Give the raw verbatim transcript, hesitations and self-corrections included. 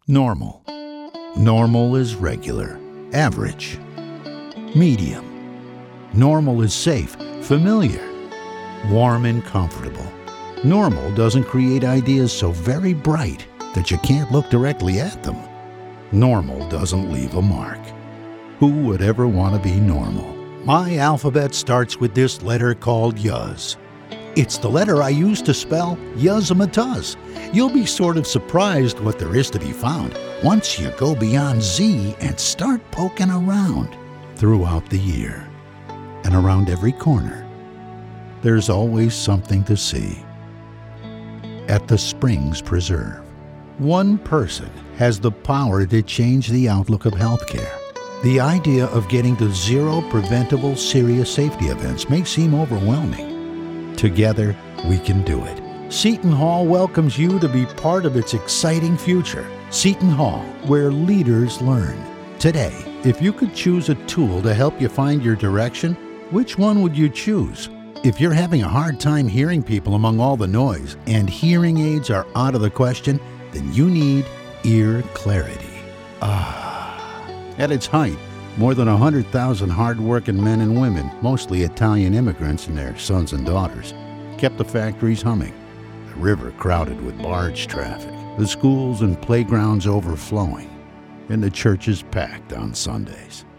Normal. Normal is regular, average, medium. Normal is safe, familiar, warm and comfortable. Normal doesn't create ideas so very bright that you can't look directly at them. Normal doesn't leave a mark. Who would ever want to be normal? My alphabet starts with this letter called Yuz. It's the letter I use to spell Yuzzamatuz. You'll be sort of surprised what there is to be found once you go beyond Z and start poking around. Throughout the year and around every corner, there's always something to see. At the Springs Preserve, one person has the power to change the outlook of healthcare. The idea of getting to zero preventable serious safety events may seem overwhelming. Together, we can do it. Seton Hall welcomes you to be part of its exciting future. Seton Hall, where leaders learn. Today, if you could choose a tool to help you find your direction, which one would you choose? If you're having a hard time hearing people among all the noise and hearing aids are out of the question, then you need ear clarity. Ah. At its height, more than one hundred thousand hard-working men and women, mostly Italian immigrants and their sons and daughters, kept the factories humming, the river crowded with barge traffic, the schools and playgrounds overflowing, and the churches packed on Sundays.